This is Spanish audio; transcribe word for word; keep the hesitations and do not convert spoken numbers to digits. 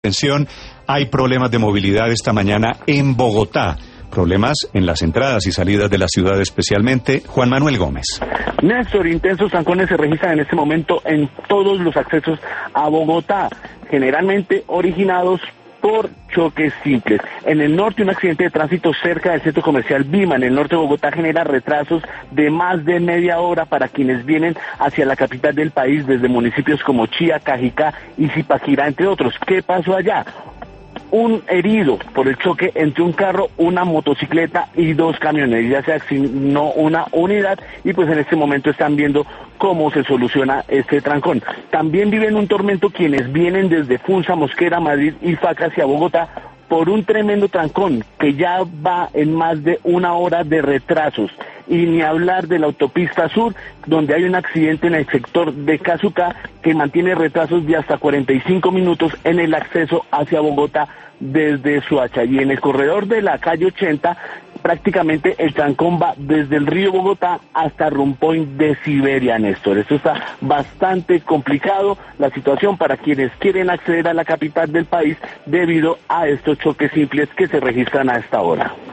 Atención, hay problemas de movilidad esta mañana en Bogotá. Problemas en las entradas y salidas de la ciudad especialmente. Juan Manuel Gómez. Néstor, intensos trancones se registran en este momento en todos los accesos a Bogotá, generalmente originados por choques simples. En el norte, un accidente de tránsito cerca del centro comercial Vima, en el norte de Bogotá, genera retrasos de más de media hora para quienes vienen hacia la capital del país desde municipios como Chía, Cajicá y Zipaquirá, entre otros. ¿Qué pasó allá? Un herido por el choque entre un carro, una motocicleta y dos camiones. Ya se asignó una unidad y pues en este momento están viendo cómo se soluciona este trancón. También viven un tormento quienes vienen desde Funza, Mosquera, Madrid y Faca hacia Bogotá por un tremendo trancón que ya va en más de una hora de retrasos. Y ni hablar de la autopista sur, donde hay un accidente en el sector de Cazucá que mantiene retrasos de hasta cuarenta y cinco minutos en el acceso hacia Bogotá desde Soacha. Y en el corredor de la calle ochenta, prácticamente el trancón va desde el río Bogotá hasta Rumpoint de Siberia, Néstor. Esto está bastante complicado, la situación para quienes quieren acceder a la capital del país debido a estos choques simples que se registran a esta hora.